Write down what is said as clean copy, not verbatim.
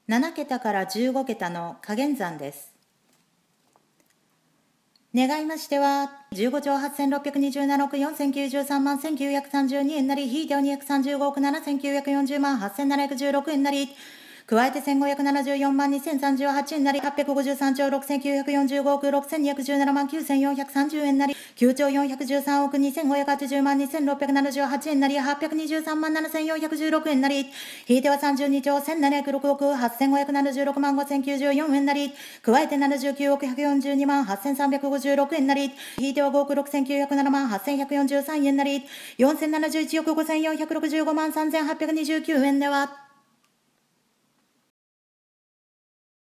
7桁から15桁の加減算です。願いましては、15兆8627億4093万1932円なり、ひいては235億7940万8716円なり、加えて1574万2038円なり、853兆6945億6217万9430円なり、9兆413億2580万2678円なり、823万7416円なり、ひいては32兆1706億8576万5094円なり、加えて79億142万8356円なり、ひいては5億6907万8143円なり、4071億5465万3829円では、